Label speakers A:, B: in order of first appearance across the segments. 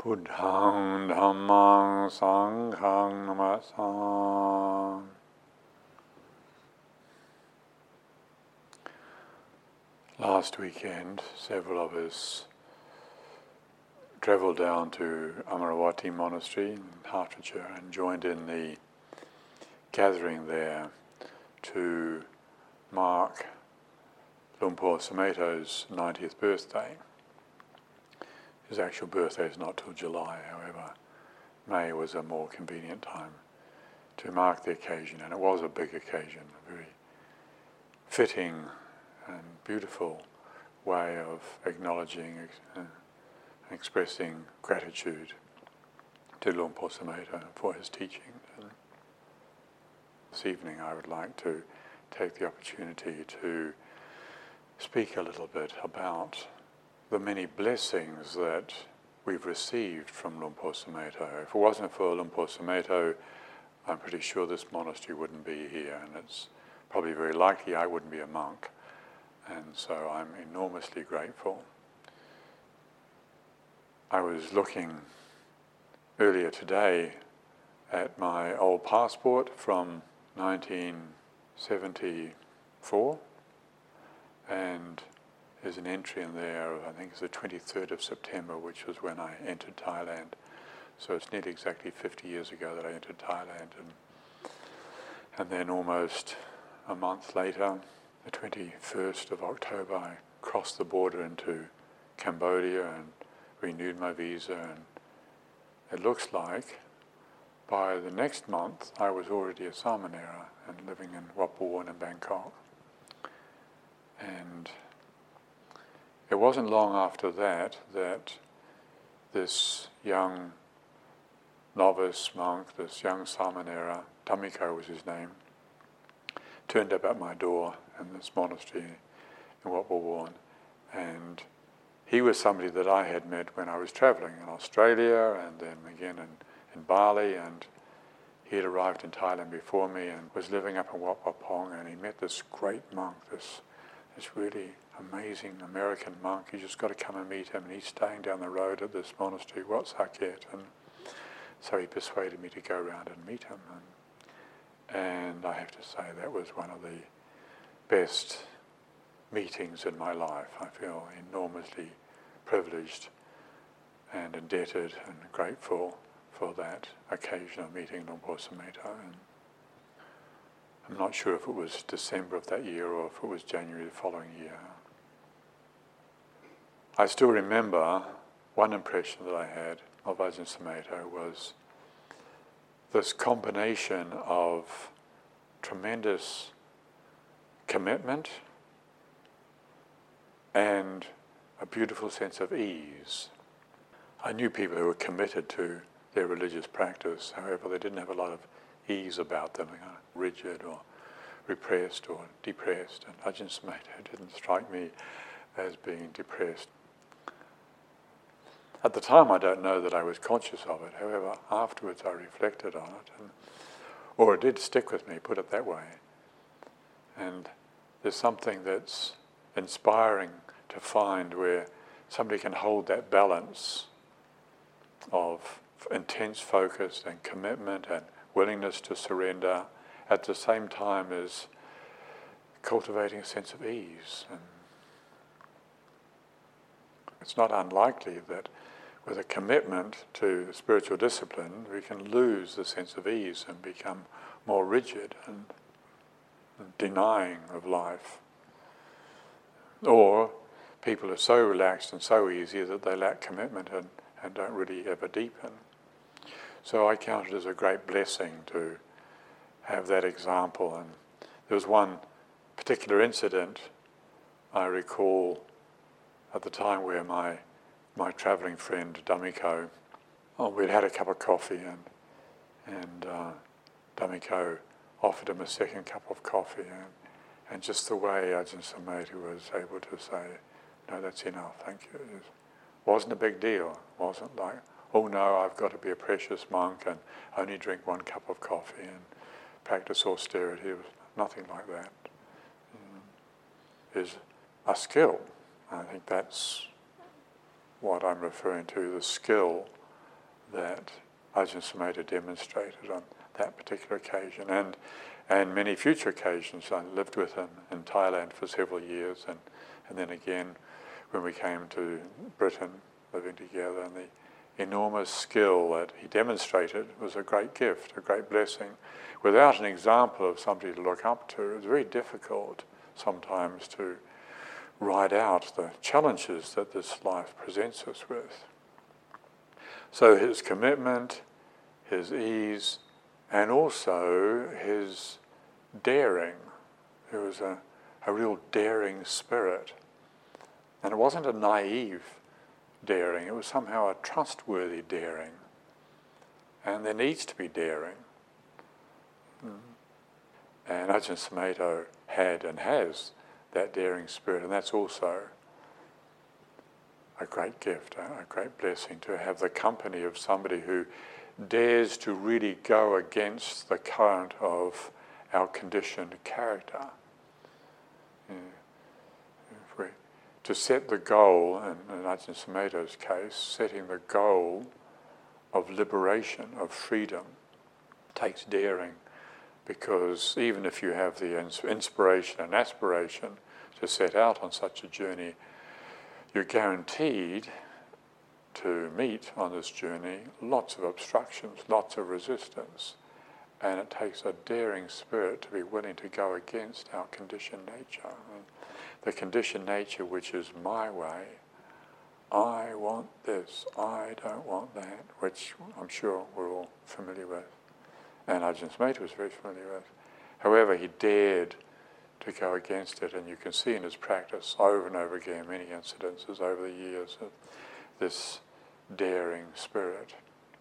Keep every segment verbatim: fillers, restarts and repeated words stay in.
A: Buddhaṃ Dhammaṃ Sanghaṃ Namassāmi. Last weekend, several of us travelled down to Amaravati Monastery in Hertfordshire and joined in the gathering there to mark Luang Por Sumedho's ninetieth birthday. His actual birthday is not till July, however. May was a more convenient time to mark the occasion, and it was a big occasion, a very fitting and beautiful way of acknowledging uh, and expressing gratitude to Luang Por Sumedho for his teaching. And this evening I would like to take the opportunity to speak a little bit about the many blessings that we've received from Luang Por Sumedho. If it wasn't for Luang Por Sumedho, I'm pretty sure this monastery wouldn't be here, and it's probably very likely I wouldn't be a monk. And so I'm enormously grateful. I was looking earlier today at my old passport from nineteen seventy-four, and there's an entry in there, I think it's the twenty-third of September, which was when I entered Thailand. So it's nearly exactly fifty years ago that I entered Thailand. And, and then almost a month later, the twenty-first of October, I crossed the border into Cambodia and renewed my visa. And it looks like by the next month, I was already a Samanera and living in Wat Pah in Bangkok. And it wasn't long after that that this young novice monk, this young Samanera, Dhammiko was his name, turned up at my door in this monastery in Wat Pah, and he was somebody that I had met when I was travelling in Australia and then again in, in Bali, and he had arrived in Thailand before me and was living up in Wat Pah, and he met this great monk, this this really amazing American monk. You just got to come and meet him, and he's staying down the road at this monastery, Wat Saket, and so he persuaded me to go around and meet him. And, and I have to say that was one of the best meetings in my life. I feel enormously privileged and indebted and grateful for that occasion of meeting Luang Por Sumedho. And I'm not sure if it was December of that year or if it was January the following year. I still remember one impression that I had of Ajahn Sumedho was this combination of tremendous commitment and a beautiful sense of ease. I knew people who were committed to their religious practice, however they didn't have a lot of ease about them, you know, rigid or repressed or depressed, and Ajahn Sumedho didn't strike me as being depressed. At the time I don't know that I was conscious of it, however afterwards I reflected on it, and, or it did stick with me, put it that way. And there's something that's inspiring to find where somebody can hold that balance of intense focus and commitment and willingness to surrender at the same time as cultivating a sense of ease. And it's not unlikely that with a commitment to spiritual discipline, we can lose the sense of ease and become more rigid and denying of life. Or people are so relaxed and so easy that they lack commitment and, and don't really ever deepen. So I count it as a great blessing to have that example. And there was one particular incident I recall at the time where my my travelling friend Dhammiko, oh, we'd had a cup of coffee, and and uh, Dhammiko offered him a second cup of coffee, and, and just the way Ajahn Sumedho was able to say, no, that's enough, thank you. It wasn't a big deal. It wasn't like, oh no, I've got to be a precious monk and only drink one cup of coffee and practice austerity. It was nothing like that. Mm. It's a skill. I think that's what I'm referring to, the skill that Ajahn Sumedho demonstrated on that particular occasion, and and many future occasions. I lived with him in Thailand for several years, and, and then again when we came to Britain, living together, and the enormous skill that he demonstrated was a great gift, a great blessing. Without an example of somebody to look up to, it's very difficult sometimes to ride out the challenges that this life presents us with. So his commitment, his ease, and also his daring. There was a, a real daring spirit. And it wasn't a naive daring, it was somehow a trustworthy daring. And there needs to be daring. Mm. And Ajahn Sumedho had and has that daring spirit, and that's also a great gift, a great blessing to have the company of somebody who dares to really go against the current of our conditioned character. Yeah. If we, to set the goal, in, in Ajahn Sumedho's case, setting the goal of liberation, of freedom, takes daring, because even if you have the inspiration and aspiration to set out on such a journey, you're guaranteed to meet on this journey lots of obstructions, lots of resistance, and it takes a daring spirit to be willing to go against our conditioned nature. And the conditioned nature which is my way, I want this, I don't want that, which I'm sure we're all familiar with, and Ajahn Sumedho was very familiar with. However, he dared to go against it, and you can see in his practice over and over again, many incidences over the years of this daring spirit.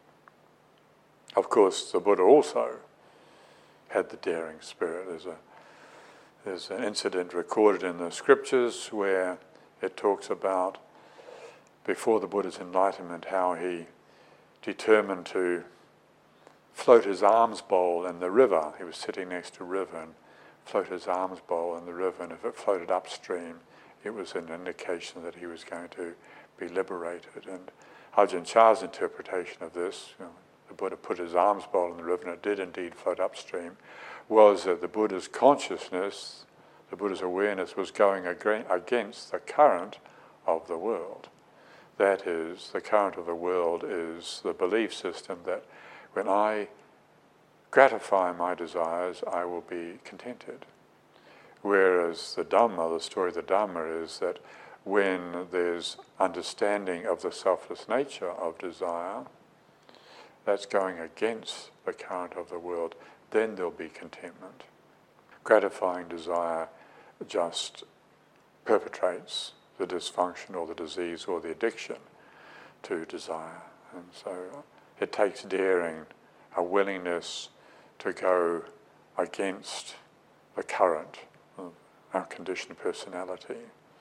A: Of course, the Buddha also had the daring spirit. There's a there's an incident recorded in the scriptures where it talks about before the Buddha's enlightenment how he determined to float his alms bowl in the river. He was sitting next to a river and float his alms bowl in the river, and if it floated upstream, it was an indication that he was going to be liberated. And Ajahn Chah's interpretation of this, you know, the Buddha put his alms bowl in the river and it did indeed float upstream, was that the Buddha's consciousness, the Buddha's awareness was going against the current of the world. That is, the current of the world is the belief system that when I gratify my desires, I will be contented. Whereas the Dhamma, the story of the Dhamma is that when there's understanding of the selfless nature of desire, that's going against the current of the world, then there'll be contentment. Gratifying desire just perpetrates the dysfunction or the disease or the addiction to desire. And so it takes daring, a willingness to go against the current of our conditioned personality.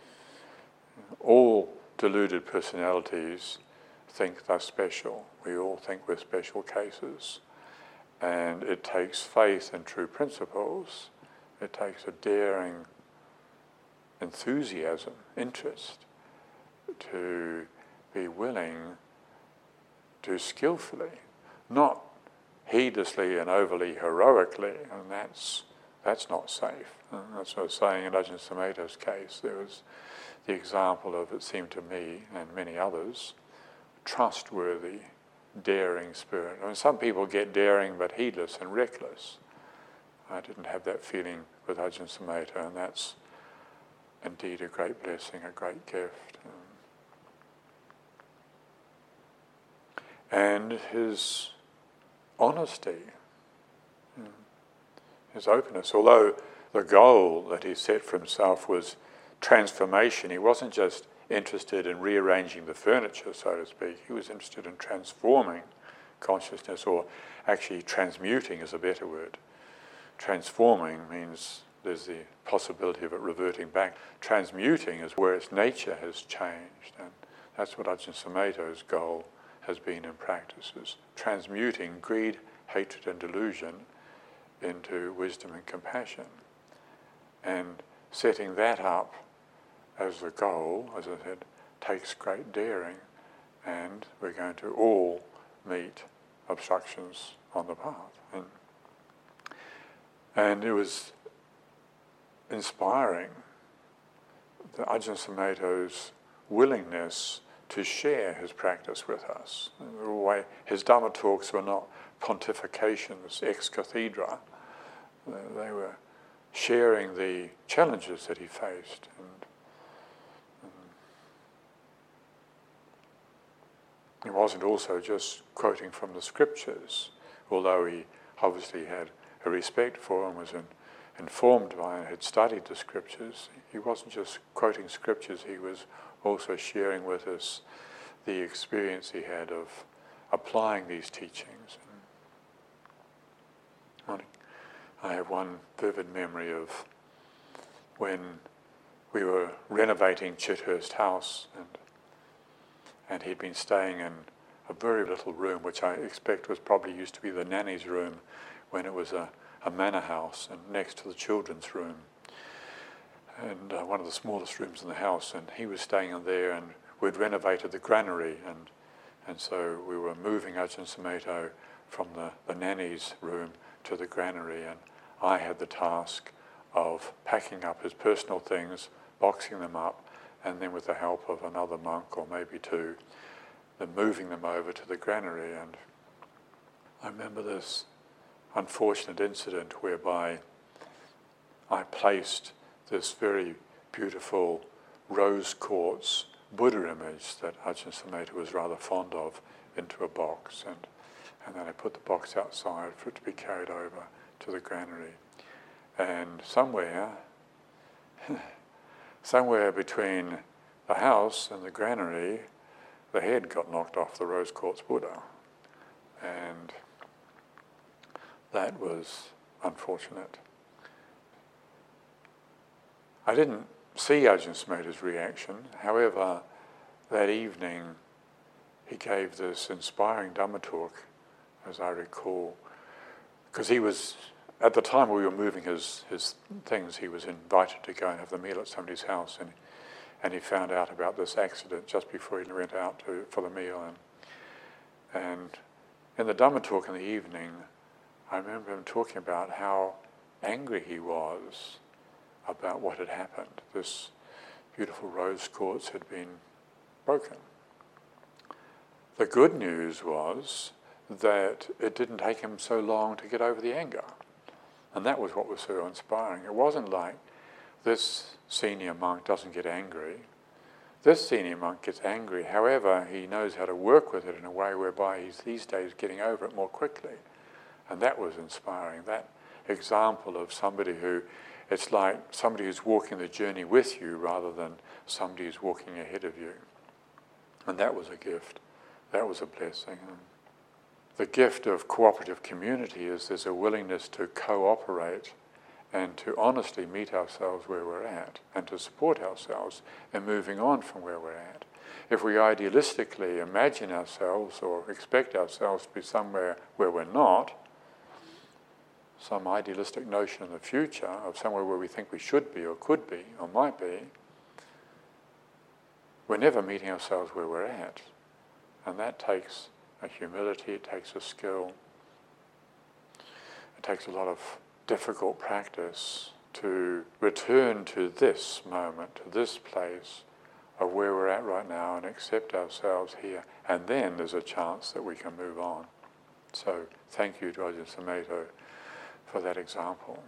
A: All deluded personalities think they're special. We all think we're special cases. And it takes faith in true principles. It takes a daring enthusiasm, interest, to be willing to skillfully, not heedlessly and overly heroically, and that's that's not safe. And that's what I was saying in Ajahn Sumedho's case. There was the example of, it seemed to me, and many others, trustworthy, daring spirit. I mean, some people get daring but heedless and reckless. I didn't have that feeling with Ajahn Sumedho, and that's indeed a great blessing, a great gift. And his honesty, his openness, although the goal that he set for himself was transformation, he wasn't just interested in rearranging the furniture, so to speak. He was interested in transforming consciousness, or actually transmuting is a better word. Transforming means there's the possibility of it reverting back. Transmuting is where its nature has changed, and that's what Ajahn Sumedho's goal has been in practice, is transmuting greed, hatred and delusion into wisdom and compassion. And setting that up as the goal, as I said, takes great daring, and we're going to all meet obstructions on the path. And, and it was inspiring, the Ajahn Sumedho's willingness to share his practice with us. The way his Dhamma talks were not pontifications ex cathedra. They were sharing the challenges that he faced. And, and it wasn't also just quoting from the scriptures, although he obviously had a respect for and was in, informed by and had studied the scriptures. He wasn't just quoting scriptures, he was also sharing with us the experience he had of applying these teachings. And I have one vivid memory of when we were renovating Chithurst House, and and he'd been staying in a very little room, which I expect was probably used to be the nanny's room when it was a, a manor house, and next to the children's room, and uh, one of the smallest rooms in the house, and he was staying in there, and we'd renovated the granary, and and so we were moving Ajahn Sumedho from the, the nanny's room to the granary, and I had the task of packing up his personal things, boxing them up, and then with the help of another monk or maybe two, then moving them over to the granary. And I remember this unfortunate incident whereby I placed this very beautiful rose quartz Buddha image that Ajahn Sumedho was rather fond of into a box, and, and then I put the box outside for it to be carried over to the granary. And somewhere, somewhere between the house and the granary, the head got knocked off the rose quartz Buddha. And that was unfortunate. I didn't see Ajahn Sumedho's reaction. However, that evening he gave this inspiring Dhamma talk, as I recall, because he was, at the time we were moving his, his things, he was invited to go and have the meal at somebody's house, and and he found out about this accident just before he went out to, for the meal. And, and in the Dhamma talk in the evening, I remember him talking about how angry he was about what had happened. This beautiful rose quartz had been broken. The good news was that it didn't take him so long to get over the anger. And that was what was so inspiring. It wasn't like this senior monk doesn't get angry. This senior monk gets angry. However, he knows how to work with it in a way whereby he's these days getting over it more quickly. And that was inspiring. That example of somebody who, it's like somebody who's walking the journey with you rather than somebody who's walking ahead of you. And that was a gift. That was a blessing. And the gift of cooperative community is there's a willingness to cooperate and to honestly meet ourselves where we're at and to support ourselves in moving on from where we're at. If we idealistically imagine ourselves or expect ourselves to be somewhere where we're not, some idealistic notion in the future of somewhere where we think we should be or could be or might be, we're never meeting ourselves where we're at. And that takes a humility, it takes a skill, it takes a lot of difficult practice to return to this moment, to this place of where we're at right now and accept ourselves here. And then there's a chance that we can move on. So thank you to Ajahn Sumedho for that example.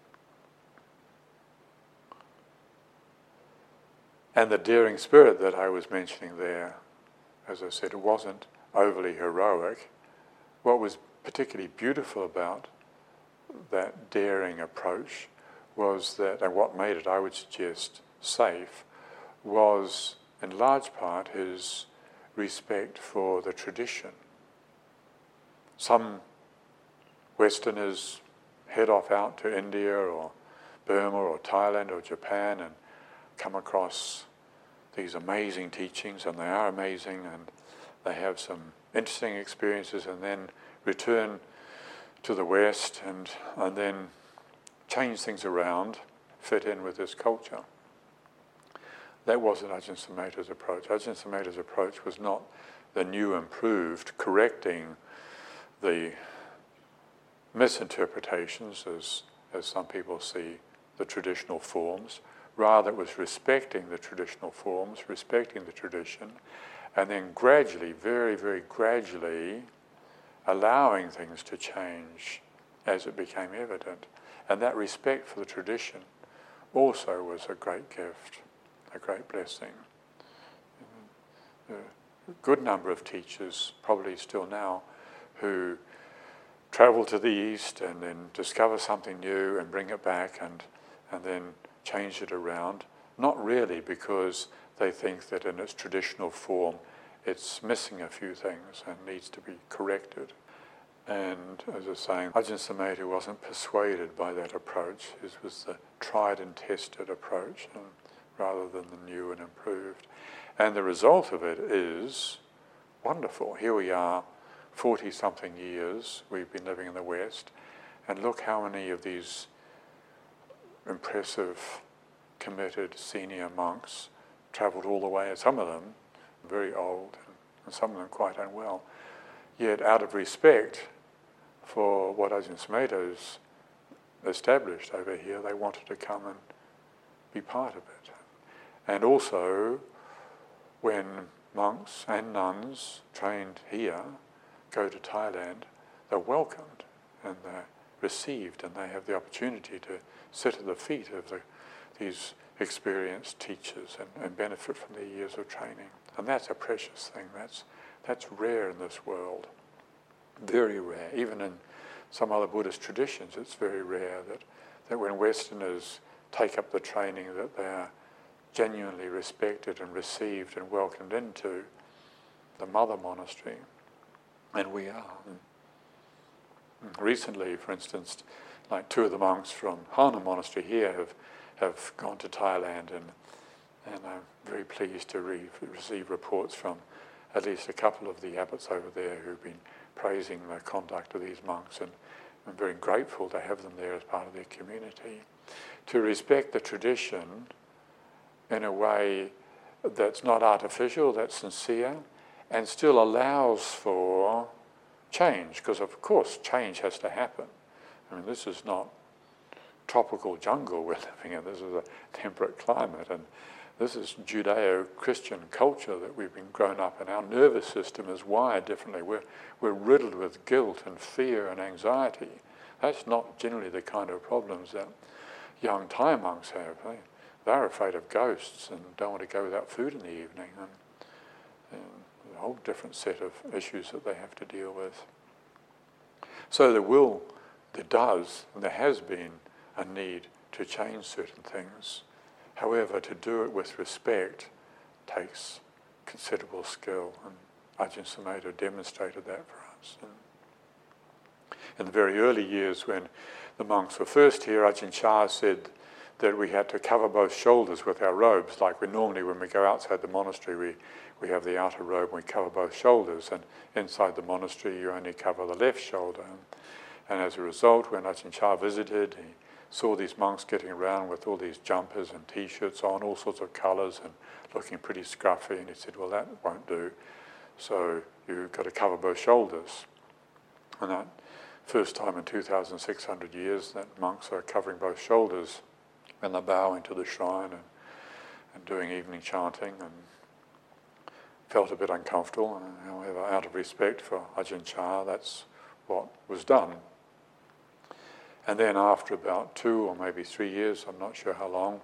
A: And the daring spirit that I was mentioning there, as I said, it wasn't overly heroic. What was particularly beautiful about that daring approach was that, and what made it, I would suggest, safe, was in large part his respect for the tradition. Some Westerners head off out to India or Burma or Thailand or Japan and come across these amazing teachings, and they are amazing, and they have some interesting experiences, and then return to the West and, and then change things around, fit in with this culture. That wasn't Ajahn Sumedho's approach. Ajahn Sumedho's approach was not the new improved, correcting the misinterpretations as, as some people see the traditional forms. Rather, it was respecting the traditional forms, respecting the tradition, and then gradually, very, very gradually, allowing things to change as it became evident. And that respect for the tradition also was a great gift, a great blessing. A good number of teachers, probably still now, who travel to the East and then discover something new and bring it back and, and then change it around, not really because they think that in its traditional form it's missing a few things and needs to be corrected. And as I was saying, Ajahn Sumedho wasn't persuaded by that approach. His was the tried and tested approach, and rather than the new and improved. And the result of it is wonderful. Here we are, forty-something years we've been living in the West, and look how many of these impressive, committed senior monks travelled all the way, some of them very old, and some of them quite unwell. Yet out of respect for what Ajahn Sumedho's established over here, they wanted to come and be part of it. And also, when monks and nuns trained here go to Thailand, they're welcomed and they're received, and they have the opportunity to sit at the feet of the, these experienced teachers and, and benefit from their years of training. And that's a precious thing. That's that's rare in this world. Very rare. Even in some other Buddhist traditions, it's very rare that, that when Westerners take up the training, that they are genuinely respected and received and welcomed into the mother monastery. And we are. Recently, for instance, like two of the monks from Hana Monastery here have, have gone to Thailand, and and I'm very pleased to re- receive reports from at least a couple of the abbots over there who've been praising the conduct of these monks, and I'm very grateful to have them there as part of their community. To respect the tradition in a way that's not artificial, that's sincere, and still allows for change, because of course change has to happen. I mean, this is not tropical jungle we're living in, this is a temperate climate, and this is Judeo-Christian culture that we've been grown up in. Our nervous system is wired differently. We're, we're riddled with guilt and fear and anxiety. That's not generally the kind of problems that young Thai monks have. They, they're afraid of ghosts and don't want to go without food in the evening. And, and a whole different set of issues that they have to deal with. So there will, there does, and there has been a need to change certain things. However, to do it with respect takes considerable skill, and Ajahn Sumedho demonstrated that for us. And in the very early years when the monks were first here, Ajahn Chah said that we had to cover both shoulders with our robes, like we normally, when we go outside the monastery, we, we have the outer robe and we cover both shoulders, and inside the monastery you only cover the left shoulder. And, and as a result, when Ajahn Chah visited, he saw these monks getting around with all these jumpers and t-shirts on, all sorts of colours, and looking pretty scruffy, and he said, well, that won't do, so you've got to cover both shoulders. And that first time in two thousand six hundred years that monks are covering both shoulders when they're bowing to the shrine and, and doing evening chanting, and felt a bit uncomfortable, and however, out of respect for Ajahn Chah, that's what was done. And then after about two or maybe three years, I'm not sure how long,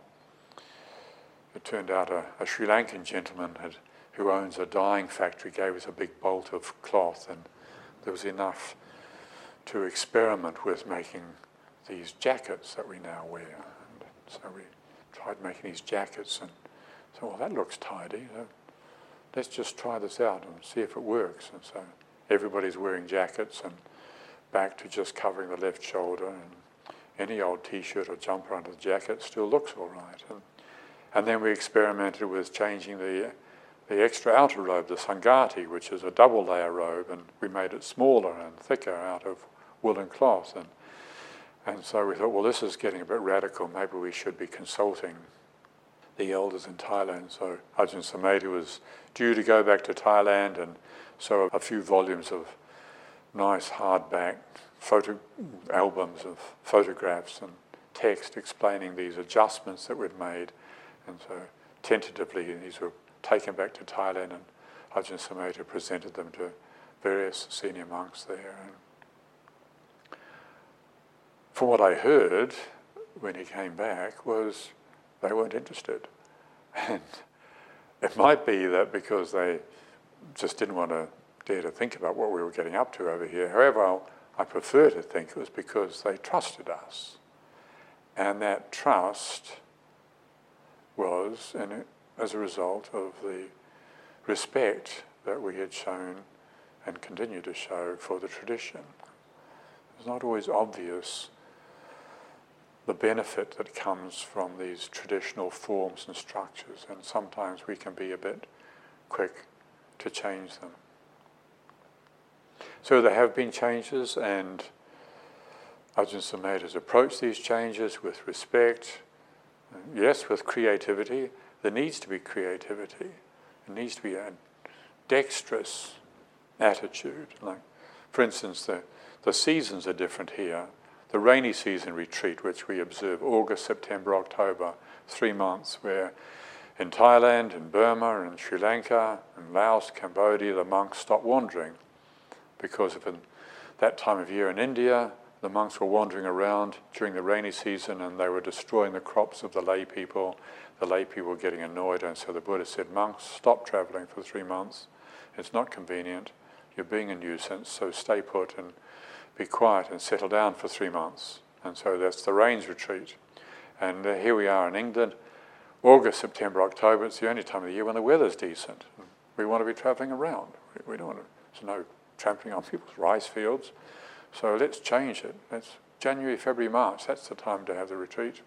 A: it turned out a, a Sri Lankan gentleman had, who owns a dyeing factory gave us a big bolt of cloth, and there was enough to experiment with making these jackets that we now wear. And so we tried making these jackets and so, well, that looks tidy. So let's just try this out and see if it works. And so everybody's wearing jackets and back to just covering the left shoulder, and any old t-shirt or jumper under the jacket still looks all right. And, and then we experimented with changing the the extra outer robe, the Sangati, which is a double layer robe, and we made it smaller and thicker out of woolen cloth. And and so we thought, well, this is getting a bit radical. Maybe we should be consulting the elders in Thailand. So Ajahn Sumedho was due to go back to Thailand, and so a few volumes of nice hardback photo albums of photographs and text explaining these adjustments that we'd made. And so tentatively these were taken back to Thailand, and Ajahn Sumedho presented them to various senior monks there. And from what I heard when he came back was they weren't interested. And it might be that because they just didn't want to dare to think about what we were getting up to over here. However, I prefer to think it was because they trusted us. And that trust was and as a result of the respect that we had shown and continue to show for the tradition. It's not always obvious the benefit that comes from these traditional forms and structures, and sometimes we can be a bit quick to change them. So there have been changes, and Ajahn Sumedho has approached these changes with respect, yes, with creativity. There needs to be creativity. There needs to be a dexterous attitude. Like, for instance, the, the seasons are different here. The rainy season retreat, which we observe August, September, October, three months, where in Thailand, in Burma, in Sri Lanka, in Laos, Cambodia, the monks stopped wandering, because of in that time of year in India, the monks were wandering around during the rainy season and they were destroying the crops of the lay people. The lay people were getting annoyed, and so the Buddha said, monks, stop travelling for three months. It's not convenient. You're being a nuisance, so stay put and be quiet and settle down for three months. And so that's the rains retreat. And uh, here we are in England, August, September, October. It's the only time of the year when the weather's decent. We want to be travelling around. We, we don't want to, there's no trampling on people's rice fields. So let's change it. It's January, February, March. That's the time to have the retreat.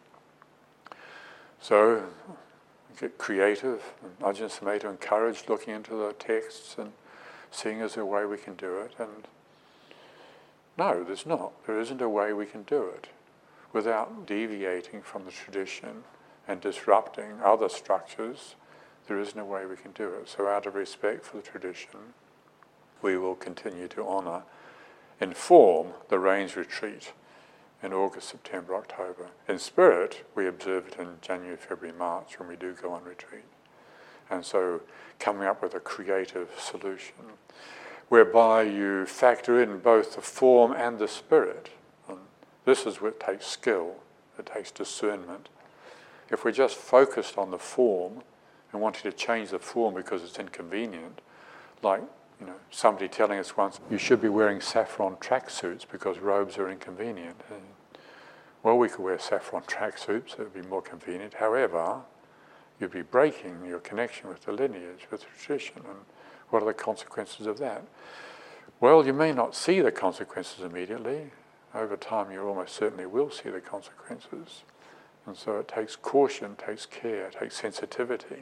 A: So get creative. And Ajahn Sumedho encouraged looking into the texts and seeing as a way we can do it. And no, there's not. There isn't a way we can do it without deviating from the tradition and disrupting other structures. There isn't a way we can do it. So out of respect for the tradition, we will continue to honour, inform the rains retreat in August, September, October. In spirit, we observe it in January, February, March when we do go on retreat. And so coming up with a creative solution whereby you factor in both the form and the spirit. And this is what takes skill, it takes discernment. If we're just focused on the form and wanting to change the form because it's inconvenient, like you know, somebody telling us once, you should be wearing saffron tracksuits because robes are inconvenient. And, well, we could wear saffron tracksuits, it would be more convenient. However, you'd be breaking your connection with the lineage, with the tradition. And what are the consequences of that? Well, you may not see the consequences immediately. Over time, you almost certainly will see the consequences. And so it takes caution, takes care, takes sensitivity.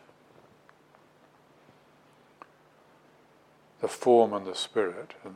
A: The form and the spirit. And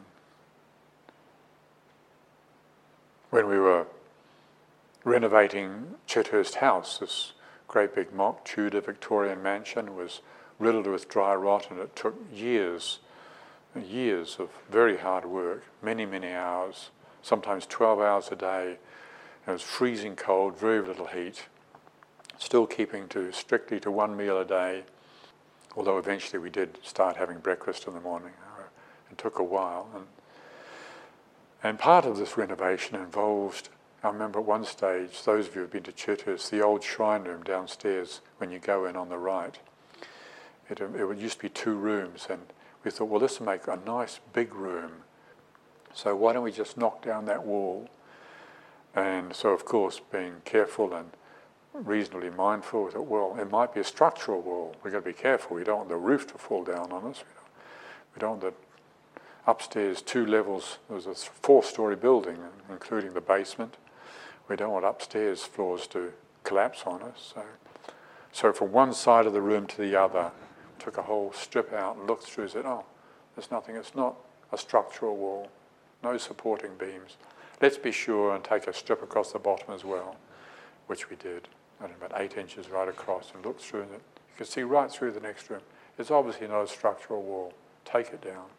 A: when we were renovating Chethurst House, this great big mock Tudor Victorian mansion was riddled with dry rot, and it took years, years of very hard work, many, many hours, sometimes twelve hours a day. It was freezing cold, very little heat, still keeping to strictly to one meal a day, although eventually we did start having breakfast in the morning. It took a while. And, and part of this renovation involved, I remember at one stage, those of you who have been to Chethurst, the old shrine room downstairs when you go in on the right, it, it would used to be two rooms, and we thought, well, this will make a nice big room. So why don't we just knock down that wall? And so, of course, being careful and reasonably mindful, we thought, well, it might be a structural wall. We've got to be careful. We don't want the roof to fall down on us. We don't want the upstairs two levels. There was a four-storey building, including the basement. We don't want upstairs floors to collapse on us. So, so from one side of the room to the other, took a whole strip out and looked through and said, oh, there's nothing. It's not a structural wall. No supporting beams. Let's be sure and take a strip across the bottom as well, which we did. I don't know, about eight inches right across, and looked through, and it, you could see right through the next room. It's obviously not a structural wall. Take it down.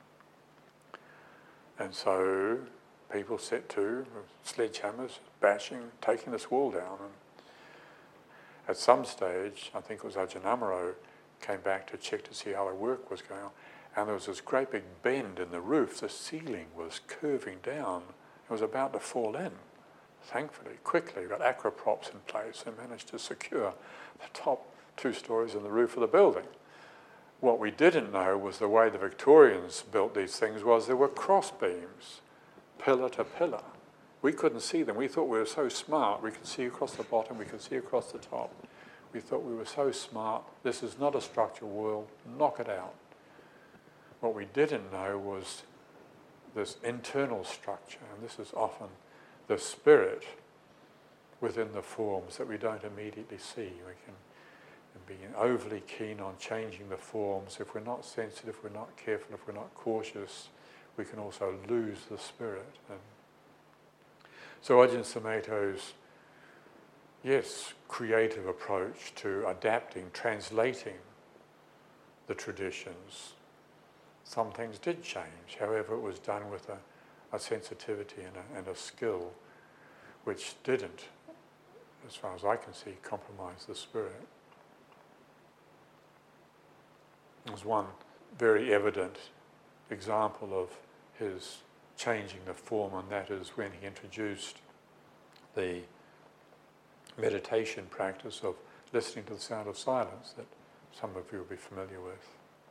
A: And so people set to with sledgehammers, bashing, taking this wall down. And at some stage, I think it was Ajahn Amaro came back to check to see how the work was going on, and there was this great big bend in the roof. The ceiling was curving down. It was about to fall in. Thankfully, quickly got acroprops in place and managed to secure the top two stories and the roof of the building. What we didn't know was the way the Victorians built these things was there were cross beams, pillar to pillar. We couldn't see them. We thought we were so smart. We could see across the bottom. We could see across the top. We thought we were so smart. This is not a structural wall. Knock it out. What we didn't know was this internal structure, and this is often the spirit within the forms that we don't immediately see. We can be overly keen on changing the forms. If we're not sensitive, if we're not careful, if we're not cautious, we can also lose the spirit. And so Ajahn Sumedho's, yes, creative approach to adapting, translating the traditions, some things did change. However, it was done with a, a sensitivity and a, and a skill which didn't, as far as I can see, compromise the spirit. There's one very evident example of his changing the form, and that is when he introduced the meditation practice of listening to the sound of silence that some of you will be familiar with.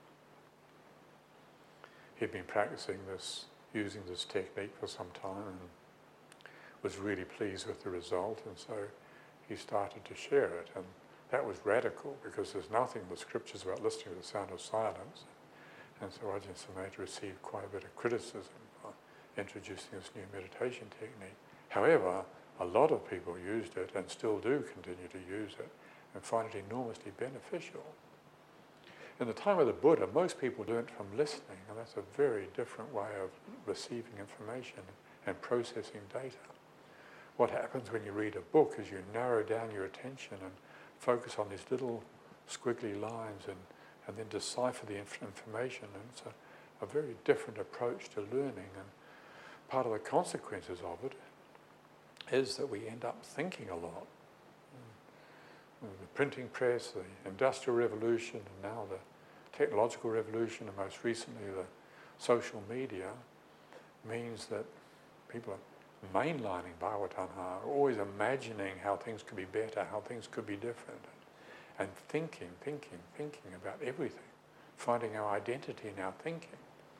A: He'd been practicing this, using this technique for some time, and was really pleased with the result, and so he started to share it. And that was radical, because there's nothing in the scriptures about listening to the sound of silence. And so Ajahn Sumedho received quite a bit of criticism for introducing this new meditation technique. However, a lot of people used it and still do continue to use it and find it enormously beneficial. In the time of the Buddha, most people learnt from listening, and that's a very different way of receiving information and processing data. What happens when you read a book is you narrow down your attention and focus on these little squiggly lines and, and then decipher the inf- information. And it's a, a very different approach to learning. And part of the consequences of it is that we end up thinking a lot. And the printing press, the Industrial Revolution, and now the technological revolution, and most recently the social media, means that people are mainlining Bhagavad Gita, always imagining how things could be better, how things could be different, and thinking, thinking, thinking about everything, finding our identity in our thinking.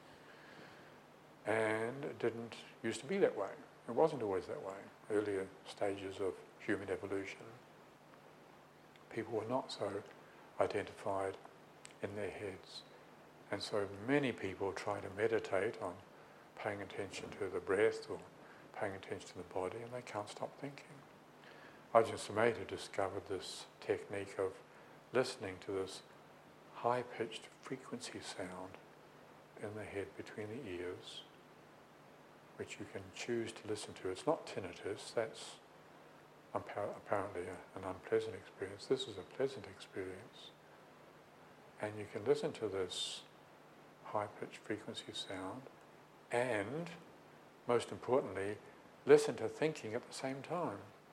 A: And it didn't used to be that way. It wasn't always that way. Earlier stages of human evolution, people were not so identified in their heads. And so many people try to meditate on paying attention to the breath or paying attention to the body, and they can't stop thinking. Ajahn Sumedho discovered this technique of listening to this high-pitched frequency sound in the head between the ears, which you can choose to listen to. It's not tinnitus, that's apparently a, an unpleasant experience. This is a pleasant experience. And you can listen to this high-pitched frequency sound and, most importantly, listen to thinking at the same time.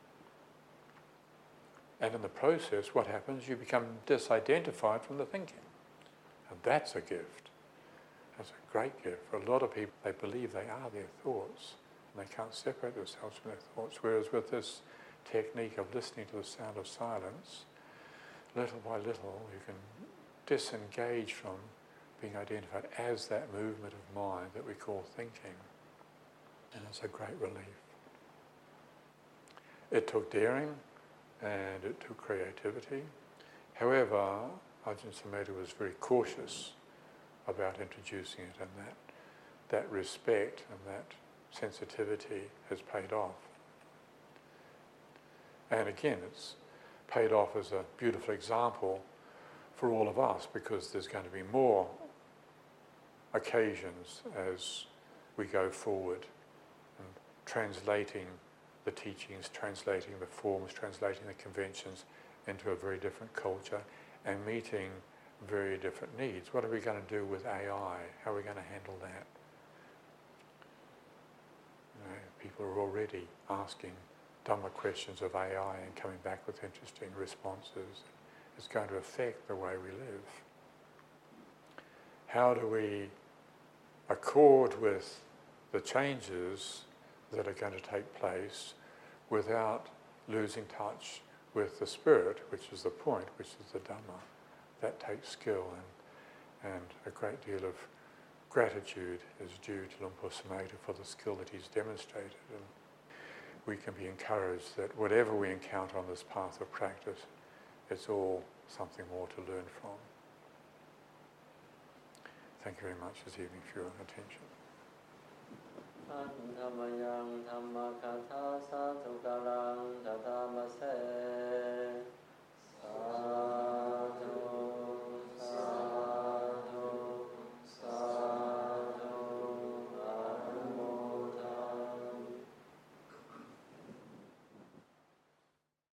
A: And in the process, what happens? You become disidentified from the thinking. And that's a gift. That's a great gift. For a lot of people, they believe they are their thoughts, and they can't separate themselves from their thoughts. Whereas with this technique of listening to the sound of silence, little by little, you can disengage from being identified as that movement of mind that we call thinking. And it's a great relief. It took daring and it took creativity. However, Ajahn Sumedho was very cautious about introducing it, and that, that respect and that sensitivity has paid off. And again, it's paid off as a beautiful example for all of us, because there's going to be more occasions as we go forward and translating the teachings, translating the forms, translating the conventions into a very different culture and meeting very different needs. What are we going to do with A I? How are we going to handle that? You know, people are already asking Dhamma questions of A I and coming back with interesting responses. It's going to affect the way we live. How do we accord with the changes that are going to take place without losing touch with the spirit, which is the point, which is the Dhamma? That takes skill, and, and a great deal of gratitude is due to Luang Por Sumedho for the skill that he's demonstrated. And we can be encouraged that whatever we encounter on this path of practice, it's all something more to learn from. Thank you very much this evening for your attention.
B: Annamayan Dhammakatha Sadhukaram Dadhamase